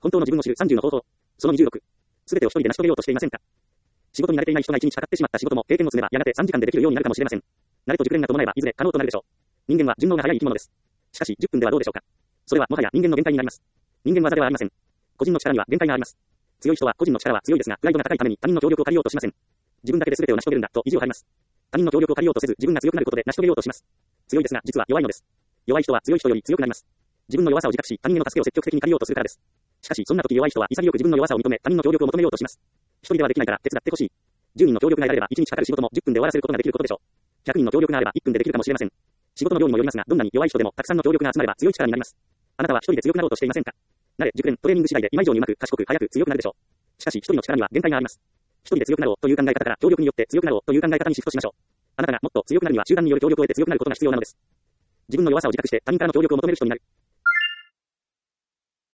本当の自分を知る30の方法。その26。すべてを一人で成し遂げようとしていませんか。仕事に慣れていない人が1日かかってしまった仕事も経験を積めばやがて3時間でできるようになるかもしれません。慣れと熟練が伴えばいずれ可能となるでしょう。人間は順応が早い生き物です。しかし10分ではどうでしょうか。それはもはや人間の限界になります。人間技ではありません。個人の力には限界があります。強い人は個人の力は強いですが、プライドが高いために他人の協力を借りようとしません。自分だけで全てを成し遂げるんだと意地を張ります。他人の協力を借りようとせず自分が強くなることで成し遂げようとします。強いですが実は弱いのです。弱い人は強い人より強くなります。自分の弱さを自覚し、他人への助けを積極的に借りようとするからです。しかしそんな時弱い人は潔く自分の弱さを認め、他人の協力を求めようとします。一人ではできないから手伝ってほしい。10人の協力が得られれば1日かかる仕事も10分で終わらせることができることでしょう。100人の協力があれば1分でできるかもしれません。仕事の量にもよりますが、どんなに弱い人でもたくさんの協力が集まれば強い力になります。あなたは一人で強くなろうとしていませんか。慣れ、熟練、トレーニング次第で今以上にうまく、賢く、早く強くなるでしょう。しかし一人の力には限界があります。一人で強くなろうという考え方から協力によって強くなろうという考え方にシフトしましょう。あなたがもっと強くなるには集団による協力を得て強くなることが必要なのです。自分の弱さを自覚して他人からの協力を求める人になる。